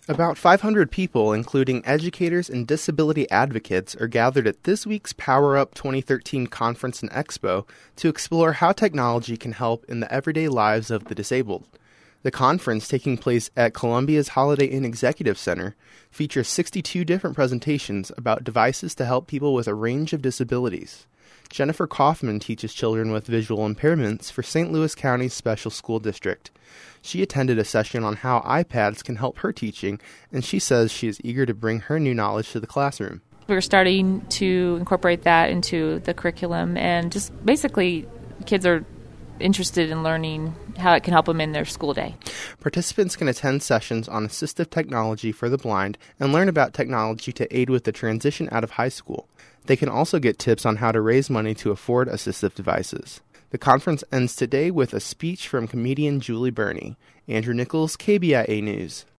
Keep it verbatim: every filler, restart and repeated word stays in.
About five hundred people, including educators and disability advocates, are gathered at this week's Power Up twenty thirteen Conference and Expo to explore how technology can help in the everyday lives of the disabled. The conference, taking place at Columbia's Holiday Inn Executive Center, features sixty-two different presentations about devices to help people with a range of disabilities. Jennifer Kaufman teaches children with visual impairments for Saint Louis County's Special School District. She attended a session on how iPads can help her teaching, and she says she is eager to bring her new knowledge to the classroom. We're starting to incorporate that into the curriculum, and just basically kids are interested in learning how it can help them in their school day. Participants can attend sessions on assistive technology for the blind and learn about technology to aid with the transition out of high school. They can also get tips on how to raise money to afford assistive devices. The conference ends today with a speech from comedian Julie Burney. Andrew Nichols, K B I A News.